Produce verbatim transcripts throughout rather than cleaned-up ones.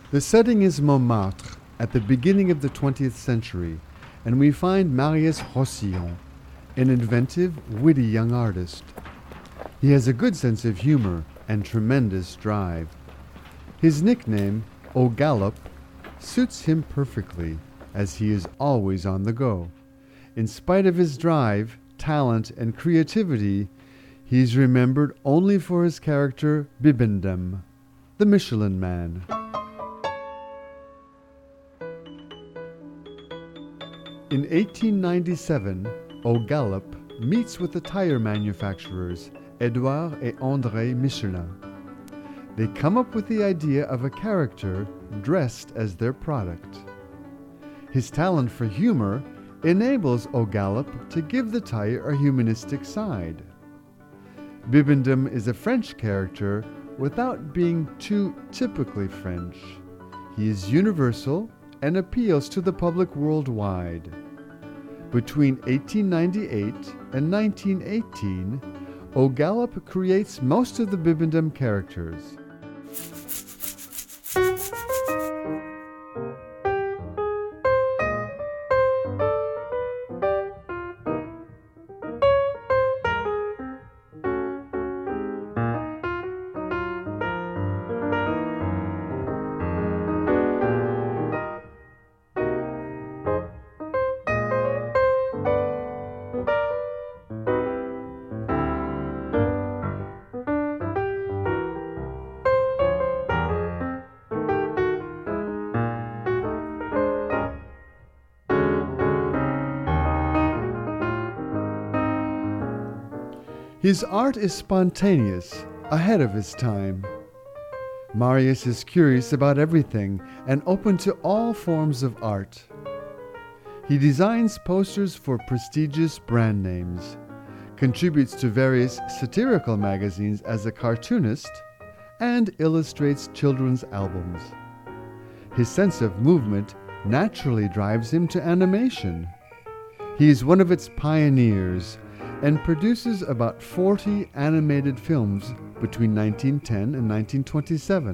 The setting is Montmartre at the beginning of the twentieth century, and we find Marius Rossillon, an inventive, witty young artist. He has a good sense of humor and tremendous drive. His nickname, Au Galop, suits him perfectly, as he is always on the go. In spite of his drive, talent, and creativity, he is remembered only for his character Bibendum, the Michelin Man. In eighteen ninety-seven, Au Galop meets with the tire manufacturers Edouard et André Michelin. They come up with the idea of a character dressed as their product. His talent for humor enables Au Galop to give the tire a humanistic side. Bibendum is a French character without being too typically French. He is universal and appeals to the public worldwide. Between eighteen ninety-eight and nineteen eighteen, Au Galop creates most of the Bibendum characters. His art is spontaneous, ahead of his time. Marius is curious about everything and open to all forms of art. He designs posters for prestigious brand names, contributes to various satirical magazines as a cartoonist, and illustrates children's albums. His sense of movement naturally drives him to animation. He is one of its pioneers and produces about forty animated films between nineteen ten and nineteen twenty-seven.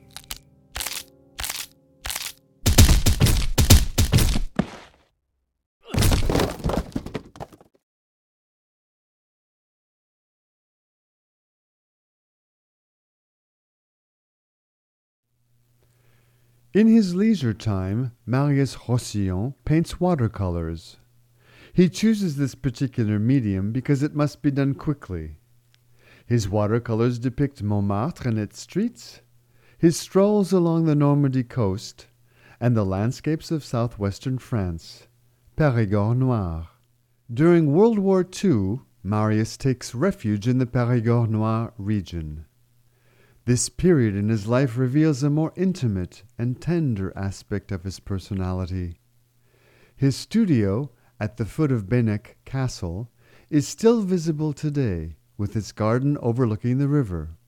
In his leisure time, Marius Rossillon paints watercolors. He chooses this particular medium because it must be done quickly. His watercolors depict Montmartre and its streets, his strolls along the Normandy coast, and the landscapes of southwestern France, Périgord Noir. During World War Two, Marius takes refuge in the Périgord Noir region. This period in his life reveals a more intimate and tender aspect of his personality. His studio, at the foot of Benec Castle, is still visible today, with its garden overlooking the river.